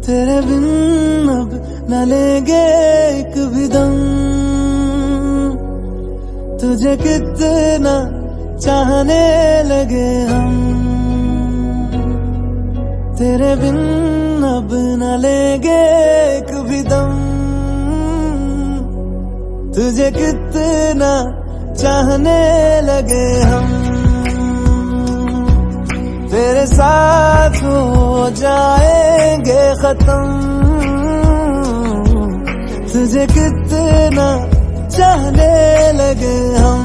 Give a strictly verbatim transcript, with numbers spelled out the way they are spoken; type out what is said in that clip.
तेरे बिन अब न लेंगे एक भी दम, तुझे कितना चाहने लगे हम। तेरे बिन अब न लेंगे एक भी दम, तुझे कितना चाहने लगे हम। तेरे साथ हो जाएंगे खत्म, तुझे कितना चाहने लगे हम।